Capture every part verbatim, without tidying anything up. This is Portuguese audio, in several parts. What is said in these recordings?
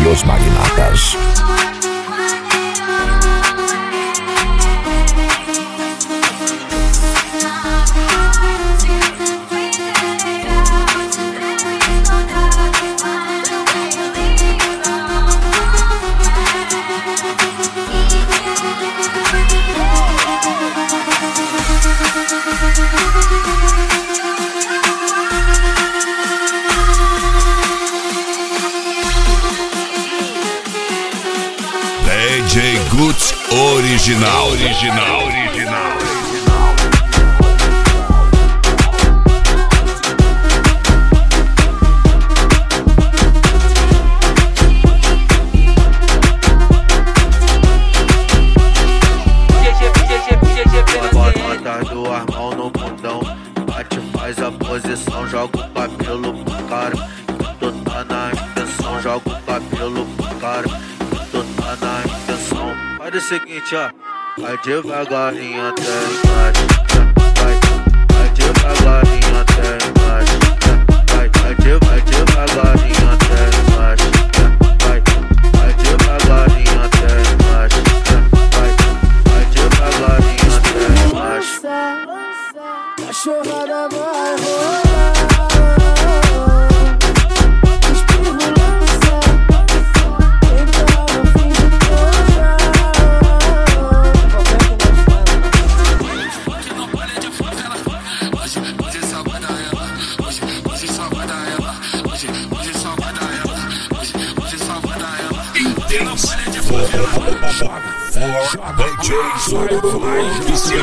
Os Magnatas. D J Guts original, original, original. Bota atrás do armão no bundão, bate, faz a posição, joga o cabelo pro cara. Tu tá na intenção, joga o cabelo pro cara. Tu tá na intenção. Faz o seguinte, ó, vai devagarinho até embaixo. Vai, vai devagarinho até embaixo. Vai, vai, de, vai devagarinho até embaixo. Vai, vai devagarinho até embaixo. Vai, vai devagarinho até embaixo. Cachorrada vai rolar. Espirro lança. Então no fim de toda. Hoje não pode de favela. Hoje, hoje só guarda ela. Hoje, hoje só guarda ela. Hoje, hoje só guarda ela. Hoje, hoje só guarda ela. Intense. For D J Soulfly oficial.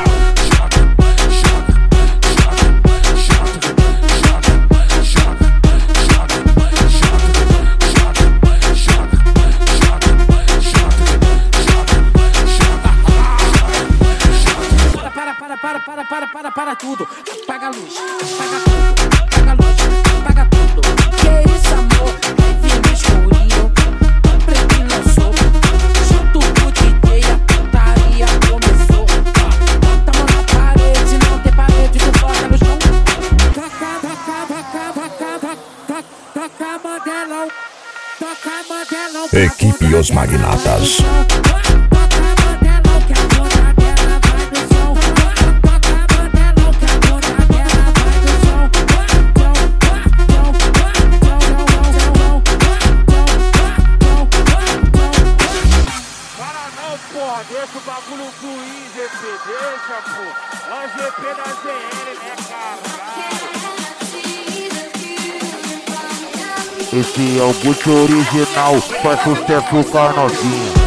Para, para, para, para, para tudo. Apaga a luz, apaga tudo, apaga a luz, apaga tudo. Que isso, amor? Vive no escurinho, preto lançou. Junto com o D J, a putaria começou. Bota a mão na parede, não tem parede, tu bota no chão. Toca, toca, toca, toca, toca, toca, modelão. Toca, modelão. Equipe Os Magnatas. Porra, deixa o bagulho fluir, G P, deixa, pô. É o G P da Z L, né, caralho? Esse é o Gucci original, faz sucesso com a novinha.